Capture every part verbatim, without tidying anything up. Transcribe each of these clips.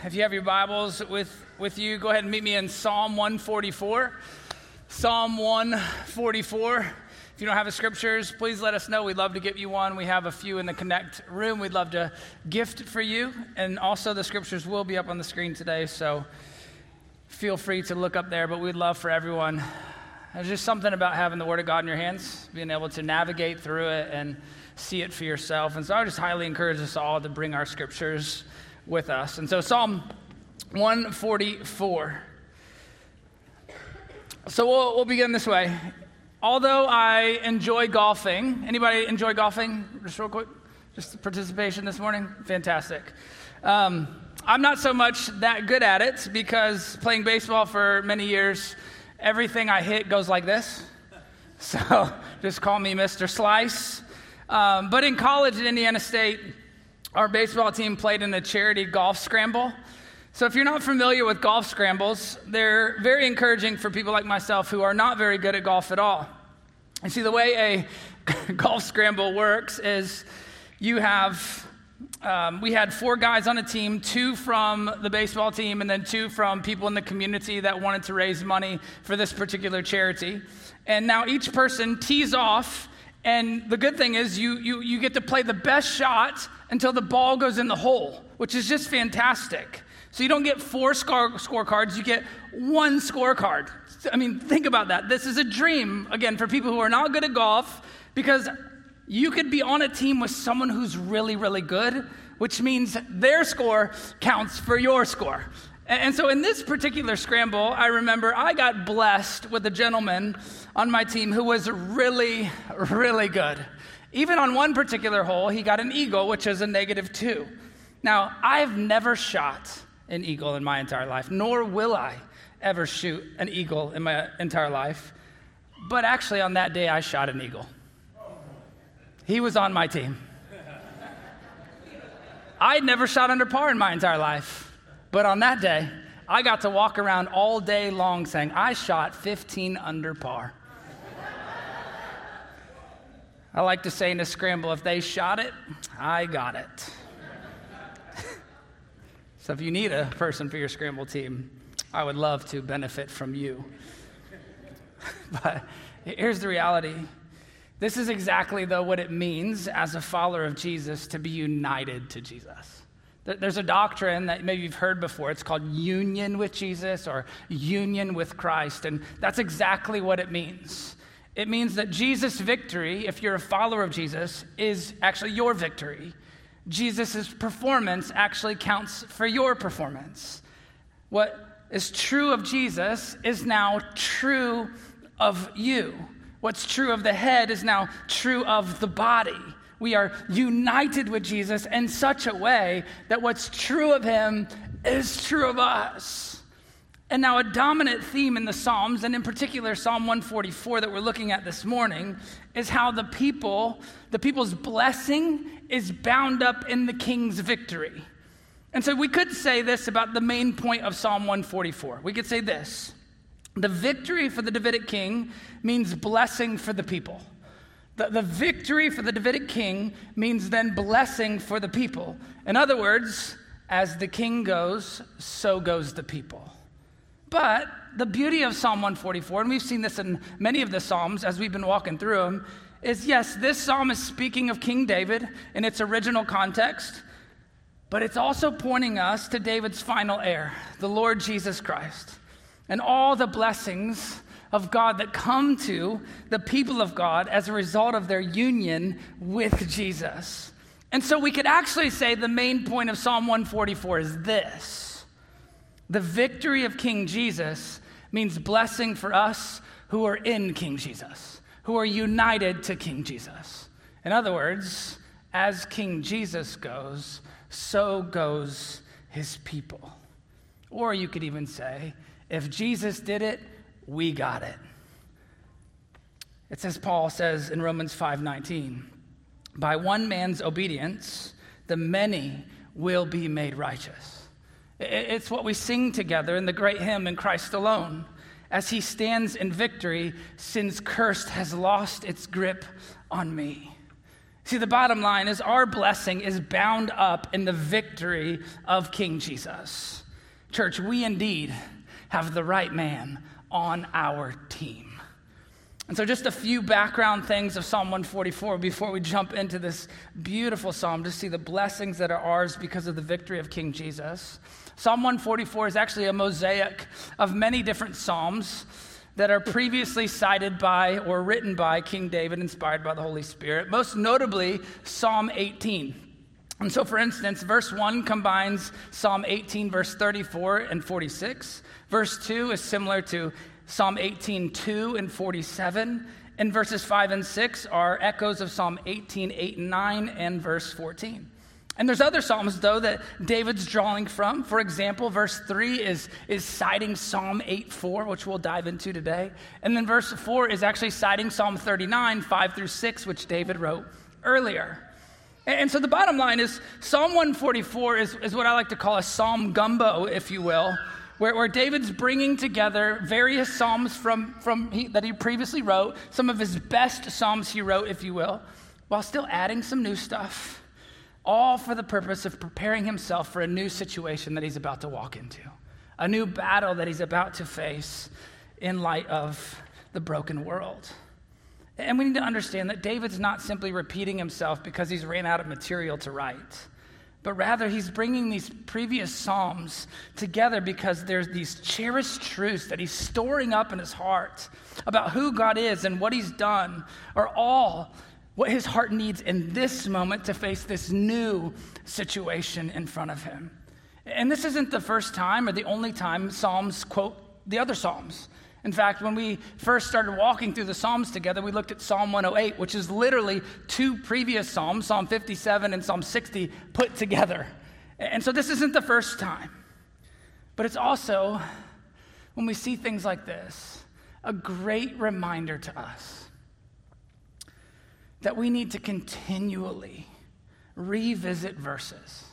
If you have your Bibles with, with you, go ahead and meet me in Psalm one forty-four. Psalm one forty-four. If you don't have the scriptures, please let us know. We'd love to get you one. We have a few in the Connect room. We'd love to gift for you. And also the scriptures will be up on the screen today, so feel free to look up there. But we'd love for everyone. There's just something about having the Word of God in your hands, being able to navigate through it and see it for yourself. And so I just highly encourage us all to bring our scriptures with us. And so Psalm one forty-four. So we'll, we'll begin this way. Although I enjoy golfing, anybody enjoy golfing? Just real quick, just participation this morning? Fantastic. Um, I'm not so much that good at it because playing baseball for many years, everything I hit goes like this. So just call me Mister Slice. Um, but in college at Indiana State, our baseball team played in a charity golf scramble. So if you're not familiar with golf scrambles, they're very encouraging for people like myself who are not very good at golf at all. And see, the way a golf scramble works is you have, um, we had four guys on a team, two from the baseball team and then two from people in the community that wanted to raise money for this particular charity. And now each person tees off, and the good thing is you you you get to play the best shot until the ball goes in the hole, which is just fantastic. So you don't get four score scorecards, you get one scorecard. I mean, think about that. This is a dream, again, for people who are not good at golf, because you could be on a team with someone who's really, really good, which means their score counts for your score. And so in this particular scramble, I remember I got blessed with a gentleman on my team who was really, really good. Even on one particular hole, he got an eagle, which is a negative two. Now, I've never shot an eagle in my entire life, nor will I ever shoot an eagle in my entire life. But actually, on that day, I shot an eagle. He was on my team. I'd never shot under par in my entire life. But on that day, I got to walk around all day long saying, I shot fifteen under par. I like to say in a scramble, if they shot it, I got it. So if you need a person for your scramble team, I would love to benefit from you. But here's the reality. This is exactly, though, what it means as a follower of Jesus to be united to Jesus. There's a doctrine that maybe you've heard before. It's called union with Jesus or union with Christ. And that's exactly what it means. It means that Jesus' victory, if you're a follower of Jesus, is actually your victory. Jesus' performance actually counts for your performance. What is true of Jesus is now true of you. What's true of the head is now true of the body. We are united with Jesus in such a way that what's true of him is true of us. And now a dominant theme in the Psalms, and in particular Psalm one forty-four that we're looking at this morning, is how the people, the people's blessing is bound up in the king's victory. And so we could say this about the main point of Psalm one forty-four. We could say this: the victory for the Davidic king means blessing for the people. The, the victory for the Davidic king means then blessing for the people. In other words, as the king goes, so goes the people. But the beauty of Psalm one forty-four, and we've seen this in many of the Psalms as we've been walking through them, is yes, this psalm is speaking of King David in its original context, but it's also pointing us to David's final heir, the Lord Jesus Christ, and all the blessings of God that come to the people of God as a result of their union with Jesus. And so we could actually say the main point of Psalm one forty-four is this: the victory of King Jesus means blessing for us who are in King Jesus, who are united to King Jesus. In other words, as King Jesus goes, so goes his people. Or you could even say, if Jesus did it, we got it. It's as Paul says in Romans five nineteen, by one man's obedience, the many will be made righteous. It's what we sing together in the great hymn, In Christ Alone. As he stands in victory, sin's curse has lost its grip on me. See, the bottom line is our blessing is bound up in the victory of King Jesus. Church, we indeed have the right man on our team. And so just a few background things of Psalm one forty-four before we jump into this beautiful psalm to see the blessings that are ours because of the victory of King Jesus. Psalm one forty-four is actually a mosaic of many different psalms that are previously cited by or written by King David, inspired by the Holy Spirit, most notably Psalm eighteen. And so, for instance, verse one combines Psalm eighteen, verse thirty-four and forty-six. Verse two is similar to Psalm eighteen, two and forty-seven. And verses five and six are echoes of Psalm eighteen, eight and nine and verse fourteen. And there's other psalms, though, that David's drawing from. For example, verse three is, is citing Psalm eight, four, which we'll dive into today. And then verse four is actually citing Psalm thirty-nine, five through six, which David wrote earlier. And so the bottom line is Psalm one forty-four is, is what I like to call a psalm gumbo, if you will, where, where David's bringing together various psalms from, from he, that he previously wrote, some of his best psalms he wrote, if you will, while still adding some new stuff. All for the purpose of preparing himself for a new situation that he's about to walk into, a new battle that he's about to face in light of the broken world. And we need to understand that David's not simply repeating himself because he's ran out of material to write, but rather he's bringing these previous psalms together because there's these cherished truths that he's storing up in his heart about who God is and what he's done are all what his heart needs in this moment to face this new situation in front of him. And this isn't the first time or the only time Psalms quote the other Psalms. In fact, when we first started walking through the Psalms together, we looked at Psalm one oh eight, which is literally two previous Psalms, Psalm fifty-seven and Psalm sixty, put together. And so this isn't the first time. But it's also, when we see things like this, a great reminder to us that we need to continually revisit verses,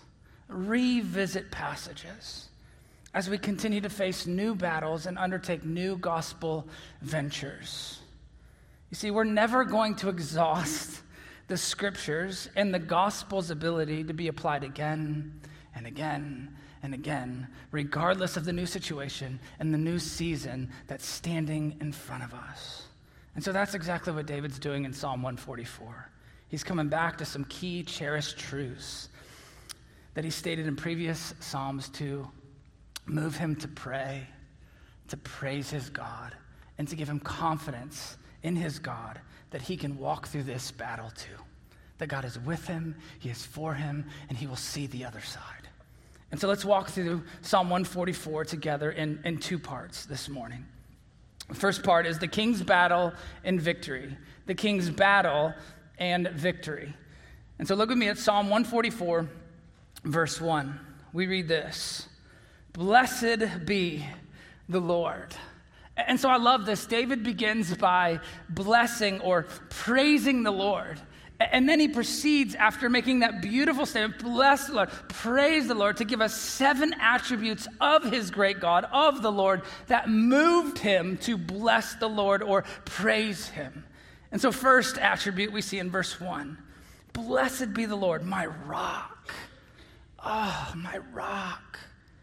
revisit passages as we continue to face new battles and undertake new gospel ventures. You see, we're never going to exhaust the scriptures and the gospel's ability to be applied again and again and again, regardless of the new situation and the new season that's standing in front of us. And so that's exactly what David's doing in Psalm one forty-four. He's coming back to some key cherished truths that he stated in previous Psalms to move him to pray, to praise his God, and to give him confidence in his God that he can walk through this battle too. That God is with him, he is for him, and he will see the other side. And so let's walk through Psalm one forty-four together in, in two parts this morning. The first part is the king's battle and victory. The king's battle and victory. And so look with me at Psalm one forty-four, verse one. We read this: "Blessed be the Lord." And so I love this. David begins by blessing or praising the Lord. And then he proceeds, after making that beautiful statement, bless the Lord, praise the Lord, to give us seven attributes of his great God, of the Lord, that moved him to bless the Lord or praise him. And so first attribute we see in verse one, blessed be the Lord, my rock. Oh, my rock.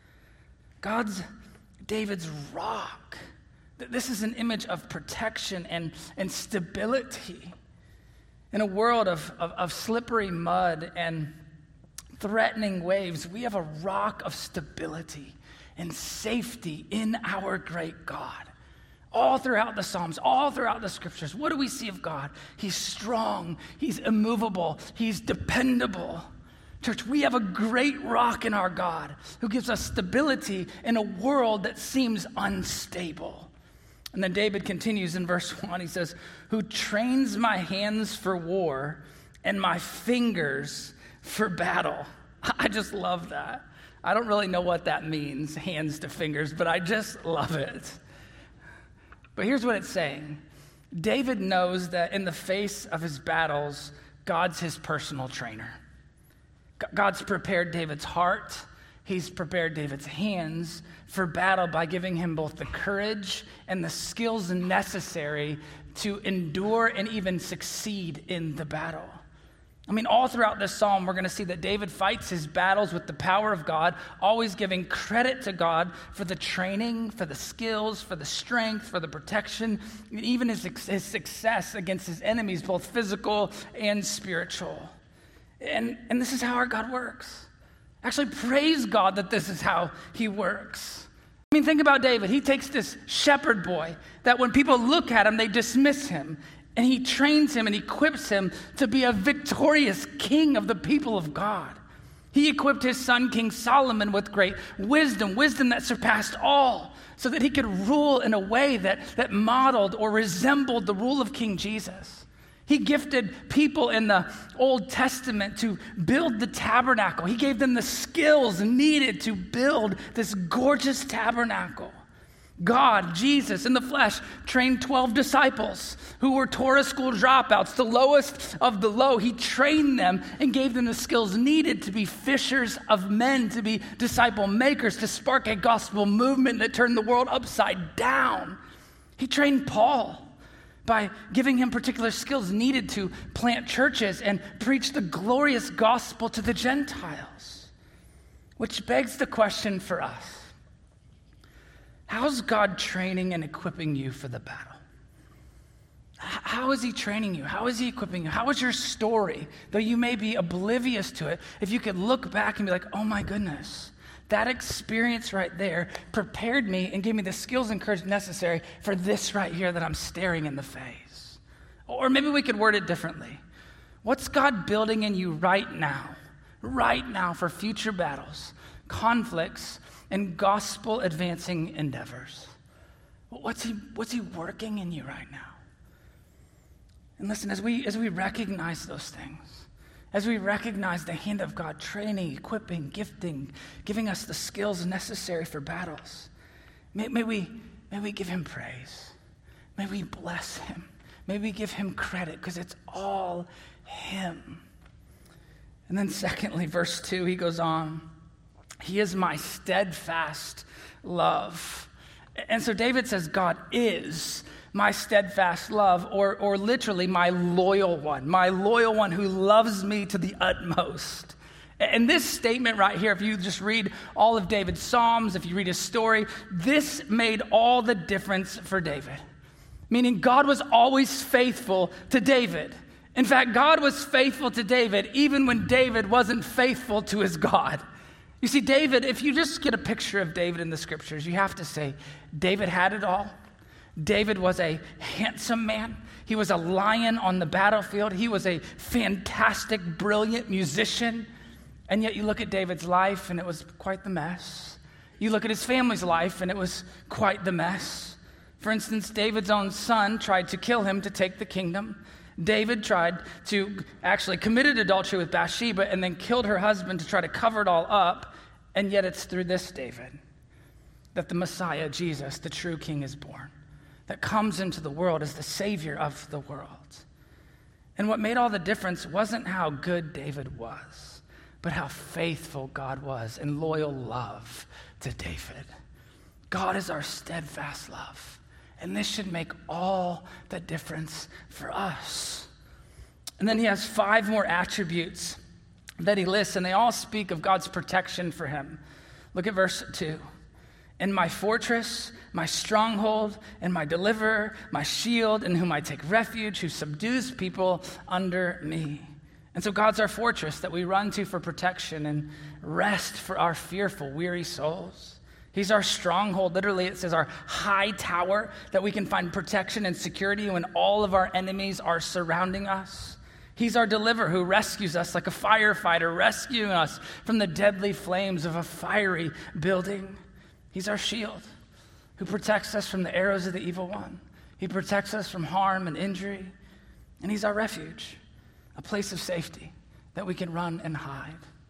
God's, David's rock. This is an image of protection and, and stability. In a world of, of, of slippery mud and threatening waves, we have a rock of stability and safety in our great God. All throughout the Psalms, all throughout the scriptures, what do we see of God? He's strong, he's immovable, he's dependable. Church, we have a great rock in our God who gives us stability in a world that seems unstable. And then David continues in verse one. He says, "Who trains my hands for war and my fingers for battle." I just love that. I don't really know what that means, hands to fingers, but I just love it. But here's what it's saying. David knows that in the face of his battles, God's his personal trainer. God's prepared David's heart. He's prepared David's hands for battle by giving him both the courage and the skills necessary to endure and even succeed in the battle. I mean, all throughout this psalm, we're going to see that David fights his battles with the power of God, always giving credit to God for the training, for the skills, for the strength, for the protection, even his, his success against his enemies, both physical and spiritual. And, and this is how our God works. Actually, praise God that this is how he works. I mean, think about David. He takes this shepherd boy that when people look at him, they dismiss him. And he trains him and equips him to be a victorious king of the people of God. He equipped his son, King Solomon, with great wisdom, wisdom that surpassed all, so that he could rule in a way that, that modeled or resembled the rule of King Jesus. He gifted people in the Old Testament to build the tabernacle. He gave them the skills needed to build this gorgeous tabernacle. God, Jesus, in the flesh, trained twelve disciples who were Torah school dropouts, the lowest of the low. He trained them and gave them the skills needed to be fishers of men, to be disciple makers, to spark a gospel movement that turned the world upside down. He trained Paul by giving him particular skills needed to plant churches and preach the glorious gospel to the Gentiles. Which begs the question for us. How's God training and equipping you for the battle? How is he training you? How is he equipping you? How is your story, though you may be oblivious to it, if you could look back and be like, oh my goodness, that experience right there prepared me and gave me the skills and courage necessary for this right here that I'm staring in the face. Or maybe we could word it differently. What's God building in you right now, right now for future battles, conflicts, and gospel advancing endeavors? What's he, what's he working in you right now? And listen, as we, as we recognize those things, as we recognize the hand of God training, equipping, gifting, giving us the skills necessary for battles, may, may, we, may we give him praise. May we bless him. May we give him credit because it's all him. And then secondly, verse two, he goes on, he is my steadfast love. And so David says, God is my steadfast love, or, or literally my loyal one, my loyal one who loves me to the utmost. And this statement right here, if you just read all of David's Psalms, if you read his story, this made all the difference for David. Meaning God was always faithful to David. In fact, God was faithful to David even when David wasn't faithful to his God. You see, David, if you just get a picture of David in the scriptures, you have to say, David had it all. David was a handsome man. He was a lion on the battlefield. He was a fantastic, brilliant musician. And yet you look at David's life and it was quite the mess. You look at his family's life and it was quite the mess. For instance, David's own son tried to kill him to take the kingdom. David tried to actually committed adultery with Bathsheba and then killed her husband to try to cover it all up. And yet it's through this David that the Messiah, Jesus, the true king, is born, that comes into the world as the savior of the world. And what made all the difference wasn't how good David was, but how faithful God was in loyal love to David. God is our steadfast love. And this should make all the difference for us. And then he has five more attributes that he lists, and they all speak of God's protection for him. Look at verse two. And my fortress, my stronghold, and my deliverer, my shield, in whom I take refuge, who subdues people under me. And so God's our fortress that we run to for protection and rest for our fearful, weary souls. He's our stronghold. Literally, it says our high tower that we can find protection and security when all of our enemies are surrounding us. He's our deliverer who rescues us like a firefighter, rescuing us from the deadly flames of a fiery building. He's our shield who protects us from the arrows of the evil one. He protects us from harm and injury. And he's our refuge, a place of safety that we can run and hide.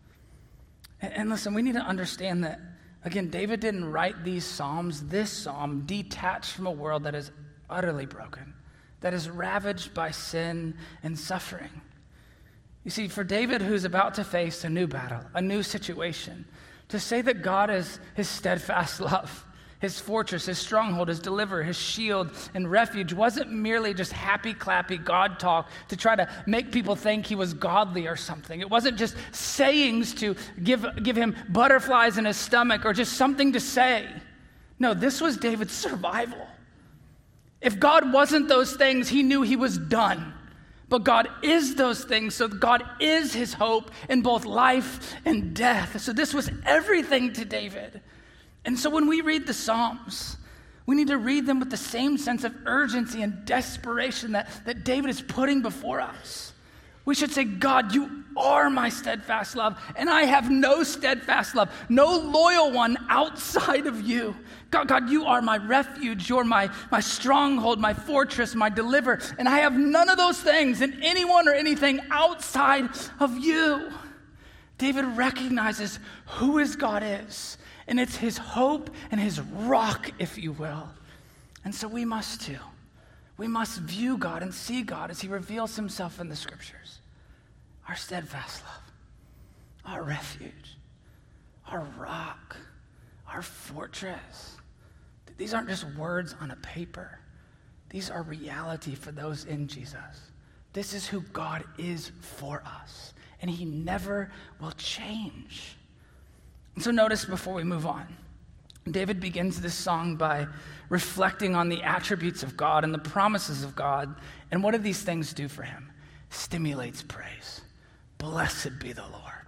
And, and listen, we need to understand that, again, David didn't write these psalms, this psalm, detached from a world that is utterly broken, that is ravaged by sin and suffering. You see, for David, who's about to face a new battle, a new situation, to say that God is his steadfast love his fortress, his stronghold, his deliverer, his shield and refuge, wasn't merely just happy, clappy God talk to try to make people think he was godly or something. It wasn't just sayings to give, give him butterflies in his stomach or just something to say. No, this was David's survival. If God wasn't those things, he knew he was done. But God is those things, so God is his hope in both life and death. So this was everything to David. And so when we read the Psalms, we need to read them with the same sense of urgency and desperation that, that David is putting before us. We should say, God, you are my steadfast love, and I have no steadfast love, no loyal one outside of you. God, God, you are my refuge, you're my, my stronghold, my fortress, my deliverer, and I have none of those things and anyone or anything outside of you. David recognizes who his God is, and it's his hope and his rock, if you will. And so we must too. We must view God and see God as he reveals himself in the scriptures. Our steadfast love, our refuge, our rock, our fortress. These aren't just words on a paper. These are reality for those in Jesus. This is who God is for us, and he never will change. And so notice before we move on, David begins this song by reflecting on the attributes of God and the promises of God. And what do these things do for him? Stimulates praise. Blessed be the Lord.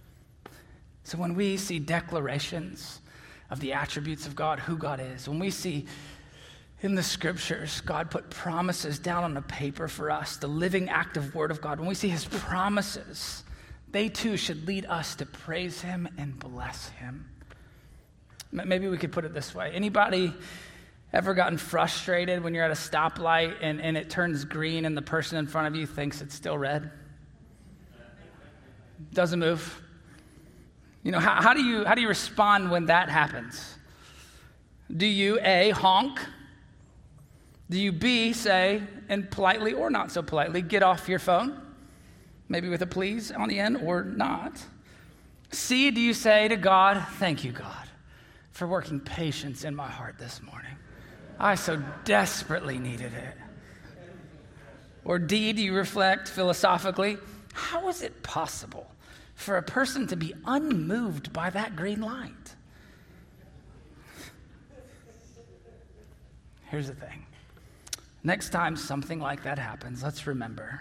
So when we see declarations of the attributes of God, who God is, when we see in the scriptures, God put promises down on a paper for us, the living active word of God, when we see his promises, they too should lead us to praise him and bless him. Maybe we could put it this way. Anybody ever gotten frustrated when you're at a stoplight and, and it turns green and the person in front of you thinks it's still red? Doesn't move. You know, how, how do you how do you respond when that happens? Do you A, honk? Do you B, say, and politely or not so politely, get off your phone? Maybe with a please on the end or not. C, do you say to God, thank you, God, for working patience in my heart this morning. I so desperately needed it. Or D, do you reflect philosophically, how is it possible for a person to be unmoved by that green light? Here's the thing. Next time something like that happens, let's remember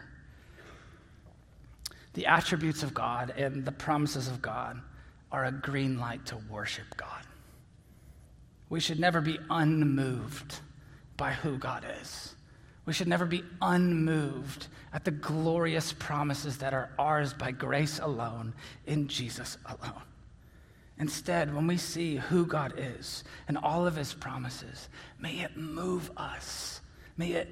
the attributes of God and the promises of God are a green light to worship God. We should never be unmoved by who God is. We should never be unmoved at the glorious promises that are ours by grace alone, in Jesus alone. Instead, when we see who God is and all of his promises, may it move us. May it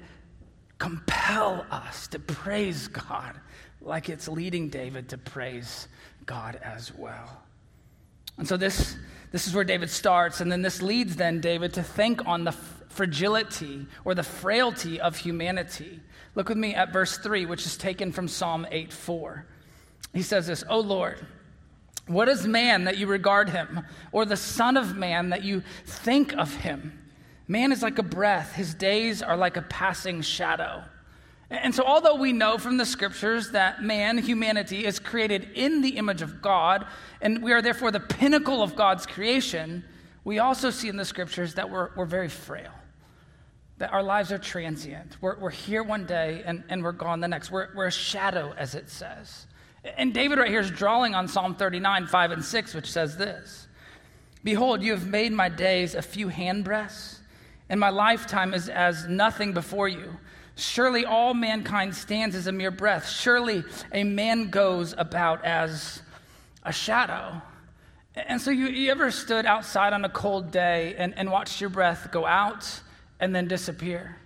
compel us to praise God like it's leading David to praise God as well. And so this This is where David starts, and then this leads then David to think on the fragility or the frailty of humanity. Look with me at verse three, which is taken from Psalm eight four. He says this, O Lord, what is man that you regard him, or the son of man that you think of him? Man is like a breath, his days are like a passing shadow. And so although we know from the scriptures that man, humanity, is created in the image of God, and we are therefore the pinnacle of God's creation, we also see in the scriptures that we're, we're very frail, that our lives are transient. We're, we're here one day and, and we're gone the next. We're, we're a shadow, as it says. And David right here is drawing on Psalm thirty-nine, five and six, which says this, Behold, you have made my days a few handbreadths, and my lifetime is as nothing before you. Surely all mankind stands as a mere breath. Surely a man goes about as a shadow. And so you, you ever stood outside on a cold day and, and watched your breath go out and then disappear?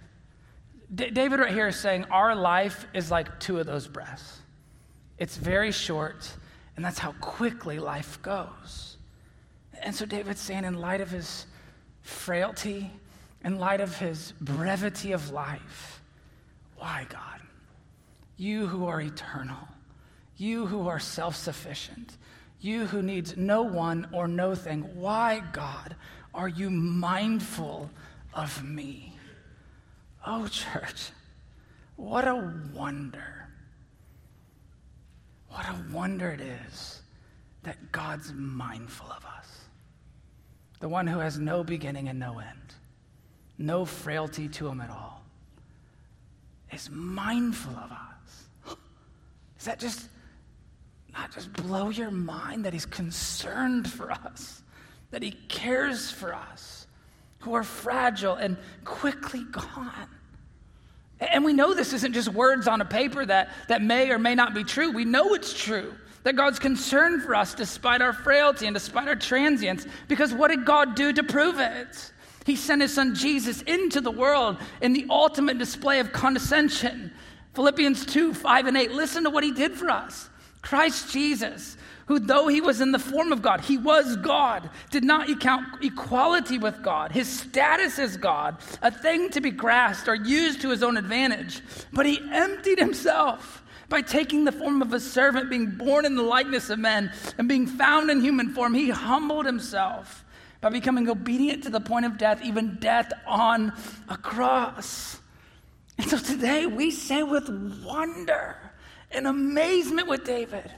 D- David right here is saying our life is like two of those breaths. It's very short, and that's how quickly life goes. And so David's saying in light of his frailty, in light of his brevity of life, why, God? You who are eternal, you who are self-sufficient, you who needs no one or no thing, why, God, are you mindful of me? Oh, church, what a wonder. What a wonder it is that God's mindful of us. The one who has no beginning and no end, no frailty to him at all, is mindful of us. Does that just not just blow your mind that he's concerned for us, that he cares for us, who are fragile and quickly gone? And we know this isn't just words on a paper that, that may or may not be true. We know it's true, that God's concerned for us despite our frailty and despite our transience, because what did God do to prove it? He sent his son Jesus into the world in the ultimate display of condescension. Philippians two, five and eight, listen to what he did for us. Christ Jesus, who though he was in the form of God, he was God, did not account equality with God, his status as God, a thing to be grasped or used to his own advantage, but he emptied himself by taking the form of a servant, being born in the likeness of men, and being found in human form. He humbled himself by becoming obedient to the point of death, even death on a cross. And so today we say with wonder and amazement with David,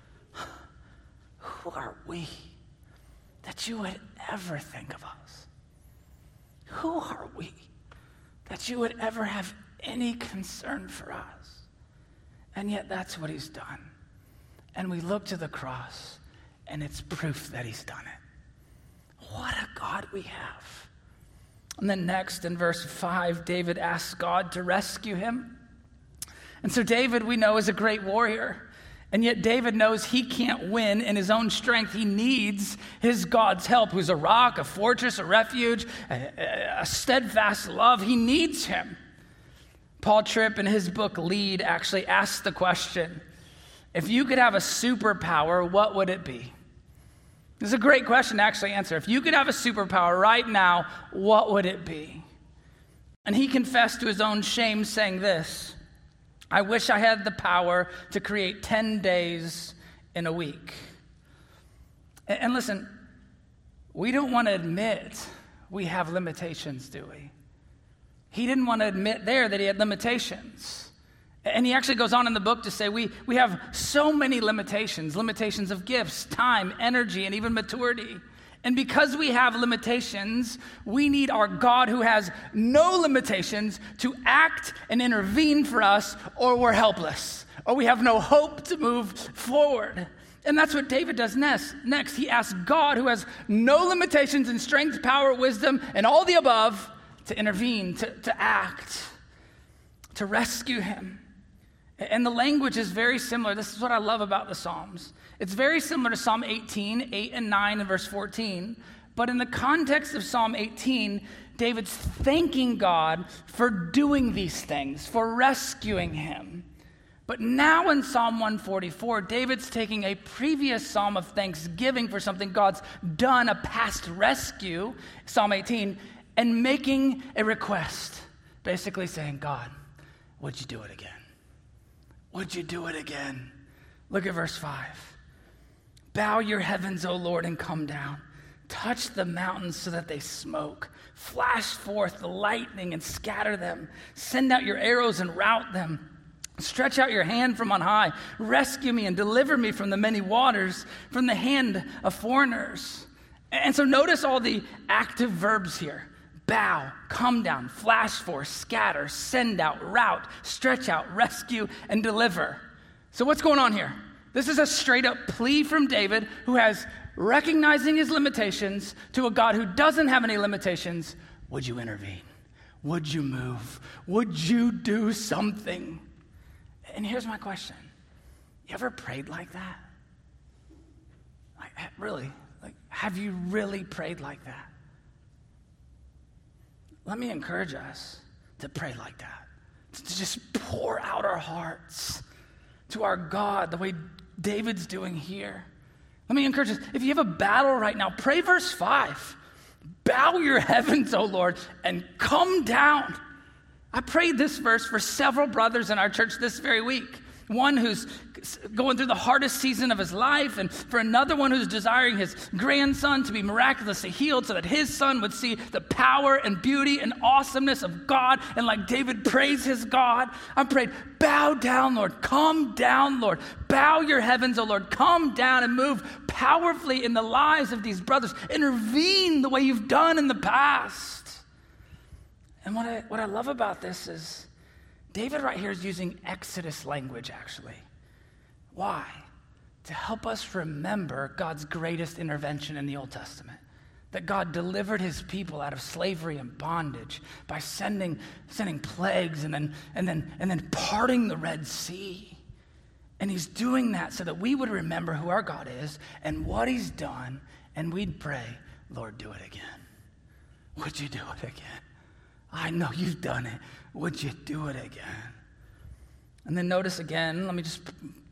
who are we that you would ever think of us? Who are we that you would ever have any concern for us? And yet that's what he's done. And we look to the cross, and it's proof that he's done it. What a God we have. And then next in verse five, David asks God to rescue him. And so David, we know, is a great warrior. And yet David knows he can't win in his own strength. He needs his God's help, who's a rock, a fortress, a refuge, a, a steadfast love. He needs him. Paul Tripp, in his book Lead, actually asks the question, if you could have a superpower, what would it be? This is a great question to actually answer. If you could have a superpower right now, what would it be? And he confessed to his own shame, saying this, I wish I had the power to create ten days in a week. And, and listen, we don't want to admit we have limitations, do we? He didn't want to admit there that he had limitations. And he actually goes on in the book to say we, we have so many limitations, limitations of gifts, time, energy, and even maturity. And because we have limitations, we need our God who has no limitations to act and intervene for us, or we're helpless, or we have no hope to move forward. And that's what David does next. Next, he asks God, who has no limitations in strength, power, wisdom, and all the above, to intervene, to, to act, to rescue him. And the language is very similar. This is what I love about the Psalms. It's very similar to Psalm eighteen, eight and nine and verse fourteen. But in the context of Psalm eighteen, David's thanking God for doing these things, for rescuing him. But now in Psalm one forty-four, David's taking a previous psalm of thanksgiving for something God's done, a past rescue, Psalm eighteen, and making a request, basically saying, God, would you do it again? Would you do it again? Look at verse five. Bow your heavens, O Lord, and come down. Touch the mountains so that they smoke. Flash forth the lightning and scatter them. Send out your arrows and rout them. Stretch out your hand from on high. Rescue me and deliver me from the many waters, from the hand of foreigners. And so notice all the active verbs here. Bow, come down, flash forth, scatter, send out, rout, stretch out, rescue, and deliver. So what's going on here? This is a straight up plea from David, who has, recognizing his limitations, to a God who doesn't have any limitations. Would you intervene? Would you move? Would you do something? And here's my question. You ever prayed like that? Like, really? Like, have you really prayed like that? Let me encourage us to pray like that, to just pour out our hearts to our God the way David's doing here. Let me encourage us, if you have a battle right now, pray verse five. Bow your heavens, O Lord, and come down. I prayed this verse for several brothers in our church this very week. one who's going through the hardest season of his life, and for another one who's desiring his grandson to be miraculously healed so that his son would see the power and beauty and awesomeness of God. And like David prays his God, I prayed, bow down, Lord, come down, Lord. Bow your heavens, O Lord, come down and move powerfully in the lives of these brothers. Intervene the way you've done in the past. And what I, what I love about this is David right here is using Exodus language, actually. Why? To help us remember God's greatest intervention in the Old Testament. That God delivered his people out of slavery and bondage by sending, sending plagues and then, and, then, and then parting the Red Sea. And he's doing that so that we would remember who our God is and what he's done, and we'd pray, Lord, do it again. Would you do it again? I know you've done it. Would you do it again? And then notice again, let me just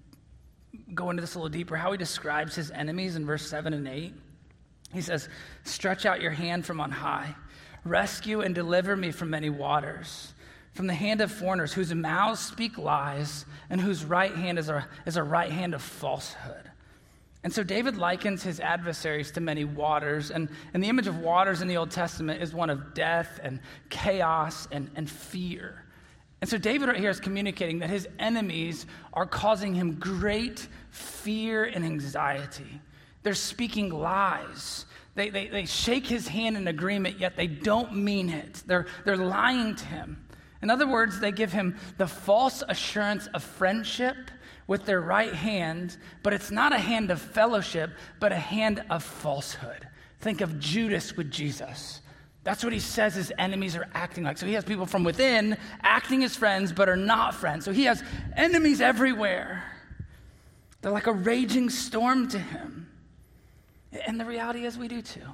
go into this a little deeper, how he describes his enemies in verse seven and eight. He says, stretch out your hand from on high. Rescue and deliver me from many waters, from the hand of foreigners whose mouths speak lies and whose right hand is a, is a right hand of falsehood. And so David likens his adversaries to many waters, and, and the image of waters in the Old Testament is one of death and chaos and, and fear. And so David right here is communicating that his enemies are causing him great fear and anxiety. They're speaking lies. They, they, they shake his hand in agreement, yet they don't mean it. They're, they're lying to him. In other words, they give him the false assurance of friendship with their right hand, but it's not a hand of fellowship, but a hand of falsehood. Think of Judas with Jesus. That's what he says his enemies are acting like. So he has people from within acting as friends, but are not friends. So he has enemies everywhere. They're like a raging storm to him. And the reality is we do too.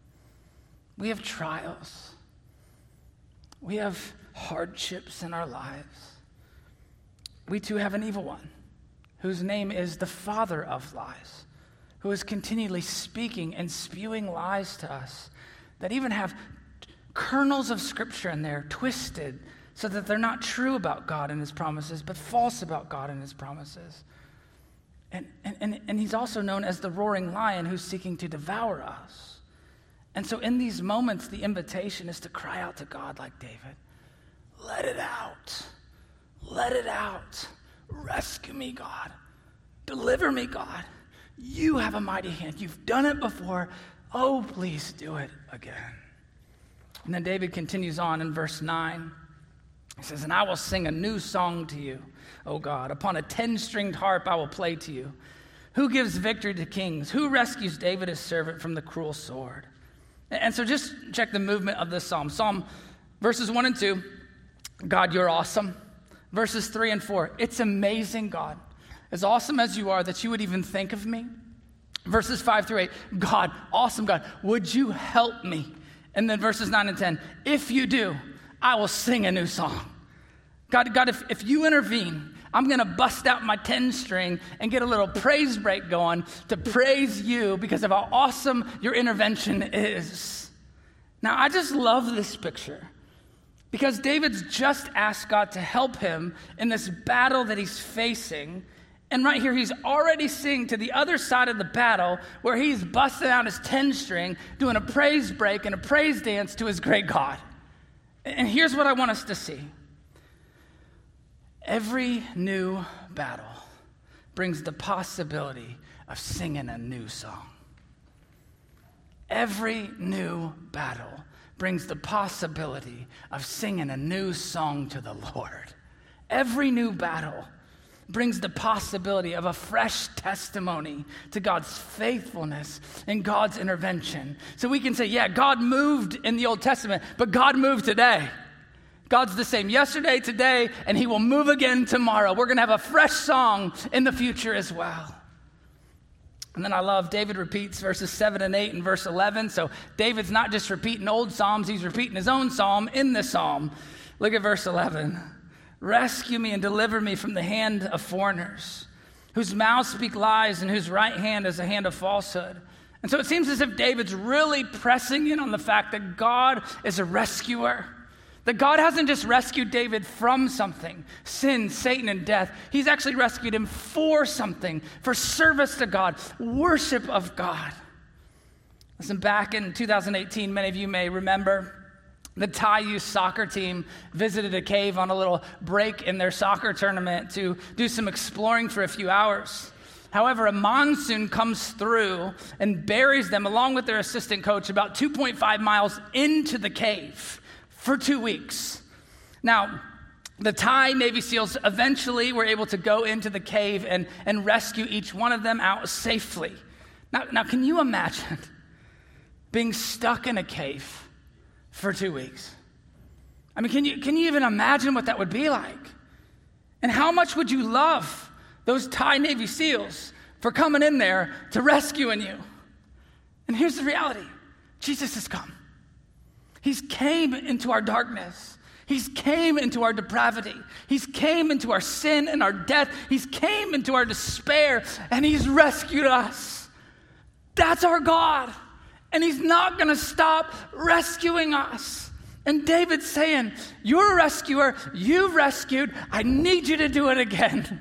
We have trials. We have hardships in our lives. We too have an evil one, whose name is the father of lies, who is continually speaking and spewing lies to us that even have kernels of scripture in there twisted so that they're not true about God and his promises, but false about God and his promises. And, and, and, and he's also known as the roaring lion who's seeking to devour us. And so in these moments, the invitation is to cry out to God like David. Let it out. Let it out. Rescue me, God. Deliver me, God. You have a mighty hand. You've done it before. Oh, please do it again. And then David continues on in verse nine. He says, and I will sing a new song to you, O God. Upon a ten-stringed harp I will play to you. Who gives victory to kings? Who rescues David his servant from the cruel sword? And so just check the movement of this psalm. Psalm verses one and two, God, you're awesome. Verses three and four, it's amazing, God. As awesome as you are, that you would even think of me. Verses five through eight, God, awesome God, would you help me? And then verses nine and ten, if you do, I will sing a new song. God, God, if, if you intervene, I'm going to bust out my ten-string and get a little praise break going to praise you because of how awesome your intervention is. Now, I just love this picture because David's just asked God to help him in this battle that he's facing. And right here, he's already singing to the other side of the battle where he's busting out his ten-string, doing a praise break and a praise dance to his great God. And here's what I want us to see. Every new battle brings the possibility of singing a new song. Every new battle brings the possibility of singing a new song to the Lord. Every new battle brings the possibility of a fresh testimony to God's faithfulness and God's intervention. So we can say, yeah, God moved in the Old Testament, but God moved today. God's the same yesterday, today, and he will move again tomorrow. We're going to have a fresh song in the future as well. And then I love David repeats verses seven and eight and verse eleven. So David's not just repeating old psalms, he's repeating his own psalm in this psalm. Look at verse eleven. Rescue me and deliver me from the hand of foreigners, whose mouths speak lies and whose right hand is a hand of falsehood. And so it seems as if David's really pressing in on the fact that God is a rescuer, That God hasn't just rescued David from something, sin, Satan, and death. He's actually rescued him for something, for service to God, worship of God. Listen, back in two thousand eighteen, many of you may remember, the Thai youth soccer team visited a cave on a little break in their soccer tournament to do some exploring for a few hours. However, a monsoon comes through and buries them, along with their assistant coach, about two point five miles into the cave for two weeks. Now, the Thai Navy SEALs eventually were able to go into the cave and, and rescue each one of them out safely. Now, now, can you imagine being stuck in a cave for two weeks? I mean, can you, can you even imagine what that would be like? And how much would you love those Thai Navy SEALs for coming in there to rescuing you? And here's the reality. Jesus has come. He's came into our darkness. He's came into our depravity. He's came into our sin and our death. He's came into our despair, and he's rescued us. That's our God. And he's not going to stop rescuing us. And David's saying, you're a rescuer. You've rescued. I need you to do it again.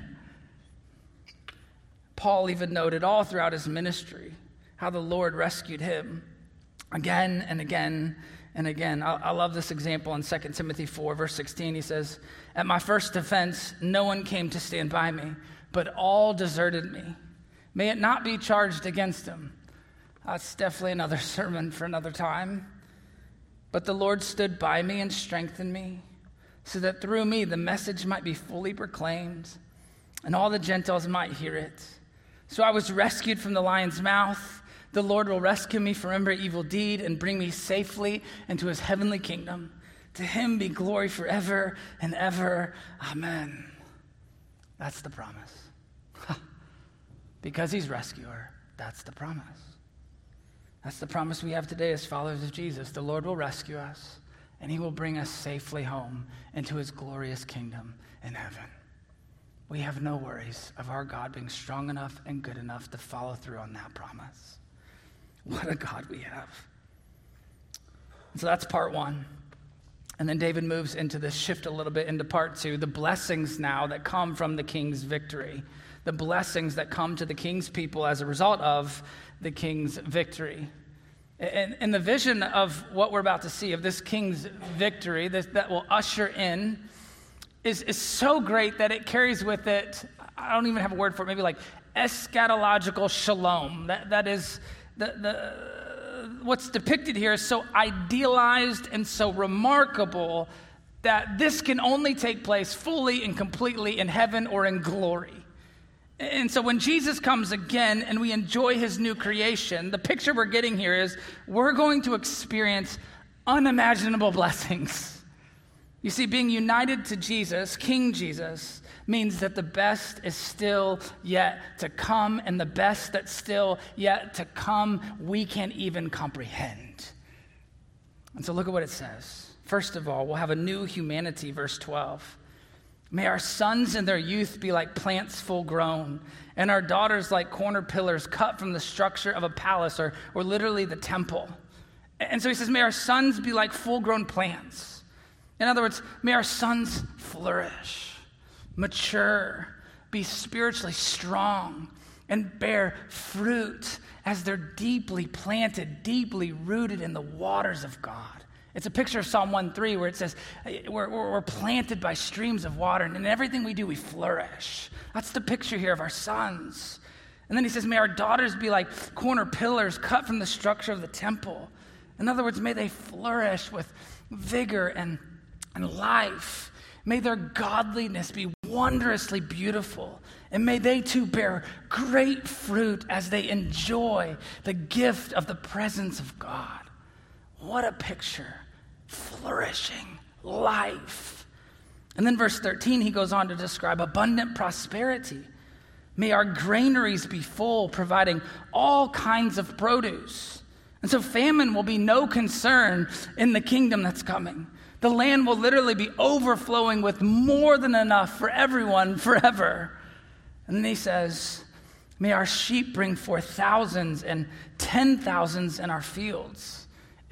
Paul even noted all throughout his ministry how the Lord rescued him again and again and again. I, I love this example in Second Timothy four, verse sixteen. He says, at my first defense, no one came to stand by me, but all deserted me. May it not be charged against him. That's definitely another sermon for another time. But the Lord stood by me and strengthened me, so that through me the message might be fully proclaimed, and all the Gentiles might hear it. So I was rescued from the lion's mouth. The Lord will rescue me from every evil deed and bring me safely into his heavenly kingdom. To him be glory forever and ever. Amen. That's the promise. Because he's rescuer, that's the promise. That's the promise we have today as followers of Jesus. The Lord will rescue us, and he will bring us safely home into his glorious kingdom in heaven. We have no worries of our God being strong enough and good enough to follow through on that promise. What a God we have. So that's part one. And then David moves into this shift a little bit into part two, the blessings now that come from the king's victory, the blessings that come to the king's people as a result of the king's victory. And, and the vision of what we're about to see, of this king's victory this, that will usher in, is, is so great that it carries with it, I don't even have a word for it, maybe like eschatological shalom. That, that is, the, the, what's depicted here is so idealized and so remarkable that this can only take place fully and completely in heaven or in glory. And so when Jesus comes again and we enjoy his new creation, the picture we're getting here is we're going to experience unimaginable blessings. You see, being united to Jesus, King Jesus, means that the best is still yet to come, and the best that's still yet to come, we can't even comprehend. And so look at what it says. First of all, we'll have a new humanity, verse twelve. May our sons in their youth be like plants full grown, and our daughters like corner pillars cut from the structure of a palace, or, or literally the temple. And so he says, may our sons be like full-grown plants. In other words, may our sons flourish, mature, be spiritually strong, and bear fruit as they're deeply planted, deeply rooted in the waters of God. It's a picture of Psalm one three where it says, we're, we're, we're planted by streams of water, and in everything we do, we flourish. That's the picture here of our sons. And then he says, may our daughters be like corner pillars cut from the structure of the temple. In other words, may they flourish with vigor and, and life. May their godliness be wondrously beautiful, and may they too bear great fruit as they enjoy the gift of the presence of God. What a picture. Flourishing life. And then verse thirteen, he goes on to describe abundant prosperity. May our granaries be full, providing all kinds of produce. And so famine will be no concern in the kingdom that's coming. The land will literally be overflowing with more than enough for everyone forever. And then he says, may our sheep bring forth thousands and ten thousands in our fields.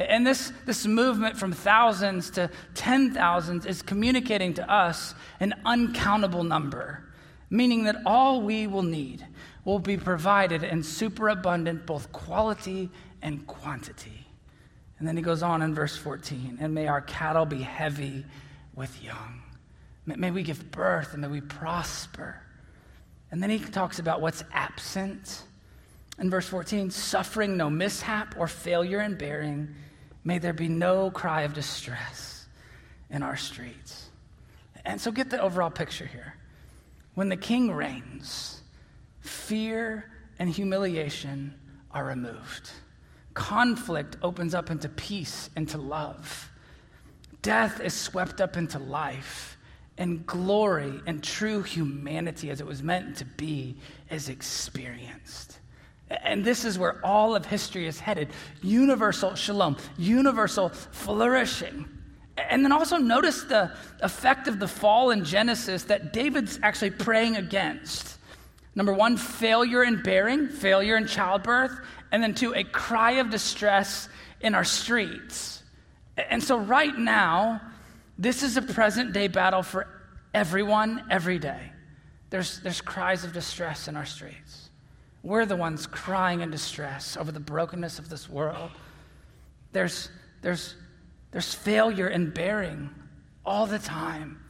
And this, this movement from thousands to ten thousands is communicating to us an uncountable number, meaning that all we will need will be provided in superabundant both quality and quantity. And then he goes on in verse fourteen, and may our cattle be heavy with young. May, may we give birth and may we prosper. And then he talks about what's absent. In verse fourteen, suffering no mishap or failure in bearing, may there be no cry of distress in our streets. And so get the overall picture here. When the king reigns, fear and humiliation are removed. Conflict opens up into peace, into love. Death is swept up into life, and glory and true humanity, as it was meant to be, is experienced. And this is where all of history is headed. Universal shalom, universal flourishing. And then also notice the effect of the fall in Genesis that David's actually praying against. Number one, failure in bearing, failure in childbirth. And then two, a cry of distress in our streets. And so right now, this is a present day battle for everyone, every day. There's, there's cries of distress in our streets. We're the ones crying in distress over the brokenness of this world. There's, there's, there's failure in bearing all the time.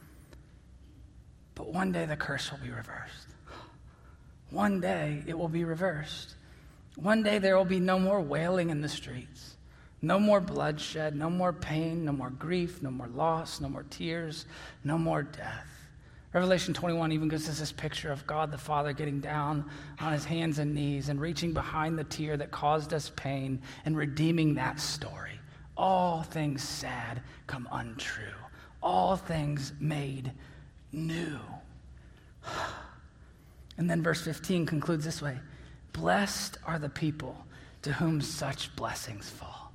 But one day the curse will be reversed. One day it will be reversed. One day there will be no more wailing in the streets, no more bloodshed, no more pain, no more grief, no more loss, no more tears, no more death. Revelation twenty-one even gives us this picture of God the Father getting down on his hands and knees and reaching behind the tear that caused us pain and redeeming that story. All things sad come untrue. All things made new. And then verse fifteen concludes this way. Blessed are the people to whom such blessings fall.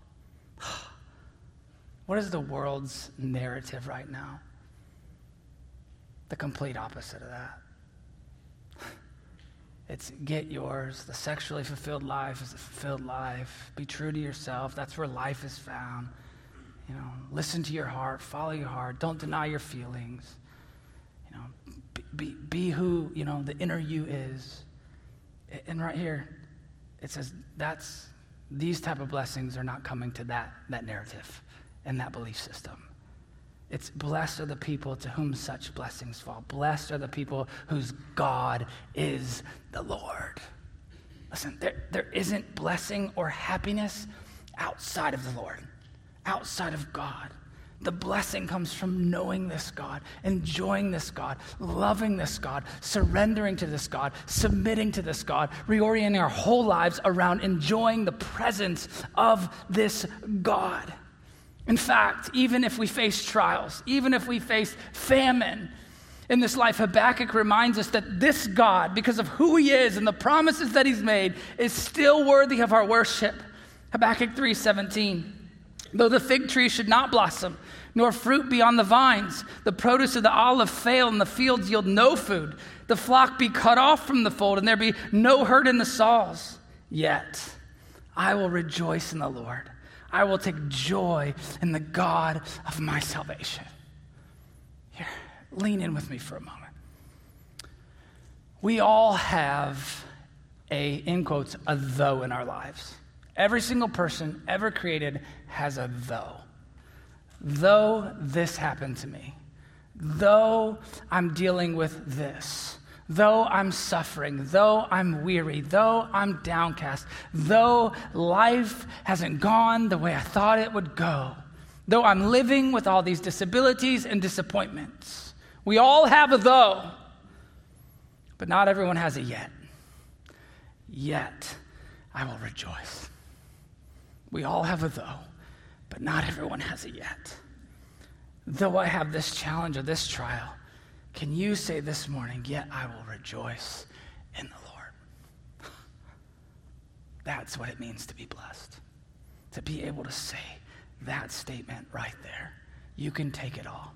What is the world's narrative right now? The complete opposite of that. It's get yours. The sexually fulfilled life is a fulfilled life. Be true to yourself. That's where life is found. You know, listen to your heart. Follow your heart. Don't deny your feelings. You know, be, be, be who, you know, the inner you is. And right here, it says that's these type of blessings are not coming to that, that narrative and that belief system. It's blessed are the people to whom such blessings fall. Blessed are the people whose God is the Lord. Listen, there, there isn't blessing or happiness outside of the Lord, outside of God. The blessing comes from knowing this God, enjoying this God, loving this God, surrendering to this God, submitting to this God, reorienting our whole lives around enjoying the presence of this God. In fact, even if we face trials, even if we face famine in this life, Habakkuk reminds us that this God, because of who he is and the promises that he's made, is still worthy of our worship. Habakkuk three seventeen. Though the fig tree should not blossom, nor fruit be on the vines, the produce of the olive fail, and the fields yield no food, the flock be cut off from the fold, and there be no herd in the stalls, yet I will rejoice in the Lord. I will take joy in the God of my salvation. Here, lean in with me for a moment. We all have a, in quotes, a though in our lives. Every single person ever created has a though. Though this happened to me, though I'm dealing with this, though I'm suffering, though I'm weary, though I'm downcast, though life hasn't gone the way I thought it would go, though I'm living with all these disabilities and disappointments. We all have a though, but not everyone has a yet. Yet I will rejoice. We all have a though, but not everyone has a yet. Though I have this challenge or this trial, can you say this morning, yet I will rejoice in the Lord? That's what it means to be blessed. To be able to say that statement right there. You can take it all.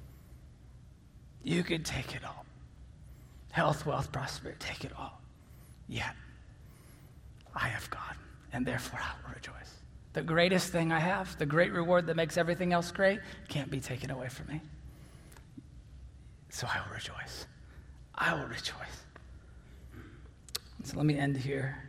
You can take it all. Health, wealth, prosperity, take it all. Yet I have God, and therefore I will rejoice. the greatest thing I have, the great reward that makes everything else great, can't be taken away from me. So I will rejoice. I will rejoice. So let me end here.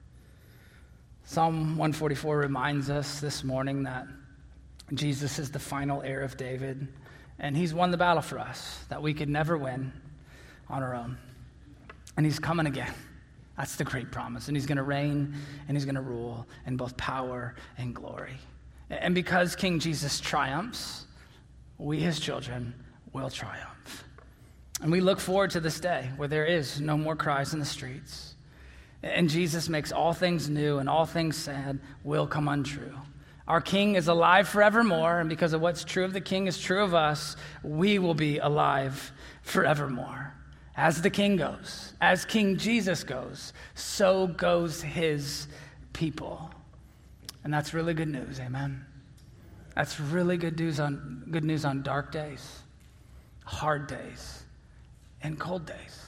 Psalm one forty-four reminds us this morning that Jesus is the final heir of David, and he's won the battle for us that we could never win on our own. And he's coming again. That's the great promise. And he's going to reign and he's going to rule in both power and glory. And because King Jesus triumphs, we, his children, will triumph. And we look forward to this day where there is no more cries in the streets. And Jesus makes all things new, and all things sad will come untrue. Our King is alive forevermore, and because of what's true of the King is true of us, we will be alive forevermore. As the King goes, as King Jesus goes, so goes his people. And that's really good news, amen? That's really good news on good news on dark days, hard days, and cold days.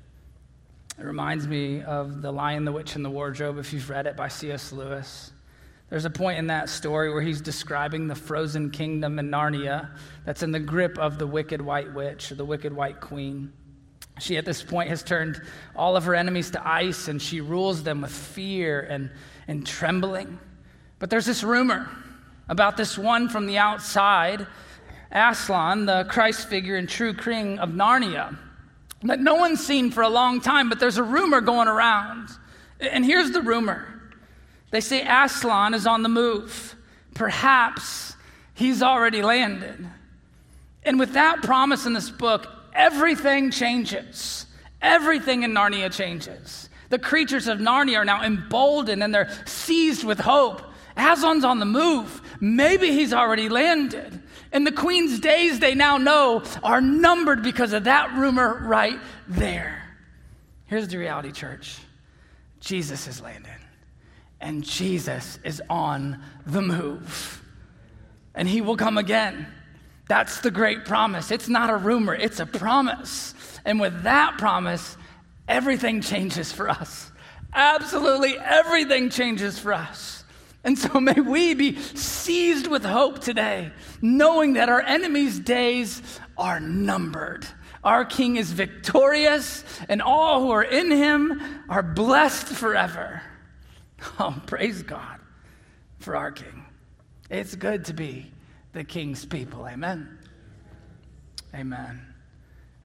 It reminds me of The Lion, the Witch, and the Wardrobe, if you've read it, by C S Lewis. There's a point in that story where he's describing the frozen kingdom in Narnia that's in the grip of the wicked white witch, or the wicked white queen. She, at this point, has turned all of her enemies to ice, and she rules them with fear and, and trembling. But there's this rumor about this one from the outside, Aslan, the Christ figure and true king of Narnia, that no one's seen for a long time, but there's a rumor going around. And here's the rumor. They say Aslan is on the move. Perhaps he's already landed. And with that promise in this book, everything changes. Everything in Narnia changes. The creatures of Narnia are now emboldened and they're seized with hope. Aslan's on the move. Maybe he's already landed. And the queen's days, they now know, are numbered because of that rumor right there. Here's the reality, church. Jesus is landed. And Jesus is on the move. And he will come again. That's the great promise. It's not a rumor, it's a promise. And with that promise, everything changes for us. Absolutely everything changes for us. And so may we be seized with hope today, knowing that our enemies' days are numbered. Our King is victorious, and all who are in him are blessed forever. Oh, praise God for our King. It's good to be the King's people. Amen. Amen.